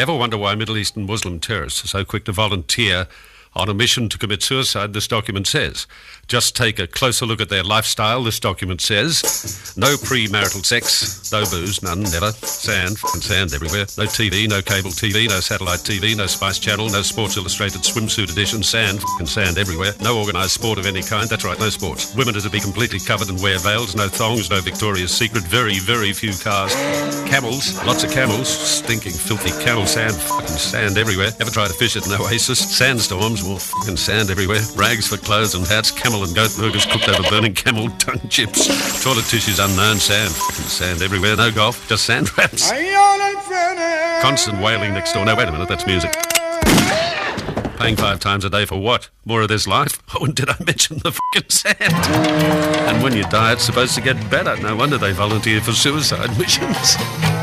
Ever wonder why Middle Eastern Muslim terrorists are so quick to volunteer on a mission to commit suicide? This document says. Just take a closer look at their lifestyle. This document says. No premarital sex, no booze, none, never. Sand, fucking sand everywhere. No TV, no cable TV, no satellite TV, no Spice Channel, no Sports Illustrated swimsuit edition. Sand, fucking sand everywhere. No organised sport of any kind. That's right, no sports. Women are to be completely covered and wear veils. No thongs, no Victoria's Secret. Very, very few cars. Camels, lots of camels. Stinking, filthy camel sand, fucking sand everywhere. Ever tried to fish at an oasis? Sandstorms, more fucking sand everywhere. Rags for clothes and hats. Camel and goat burgers cooked over burning camel tongue chips. Toilet tissues unknown. Sand, fucking sand everywhere. No golf, just sand traps. Constant wailing next door. No, wait a minute, that's music. Paying 5 times a day for what? More of this life? Oh, and did I mention the fucking sand? And when you die, it's supposed to get better. No wonder they volunteer for suicide missions.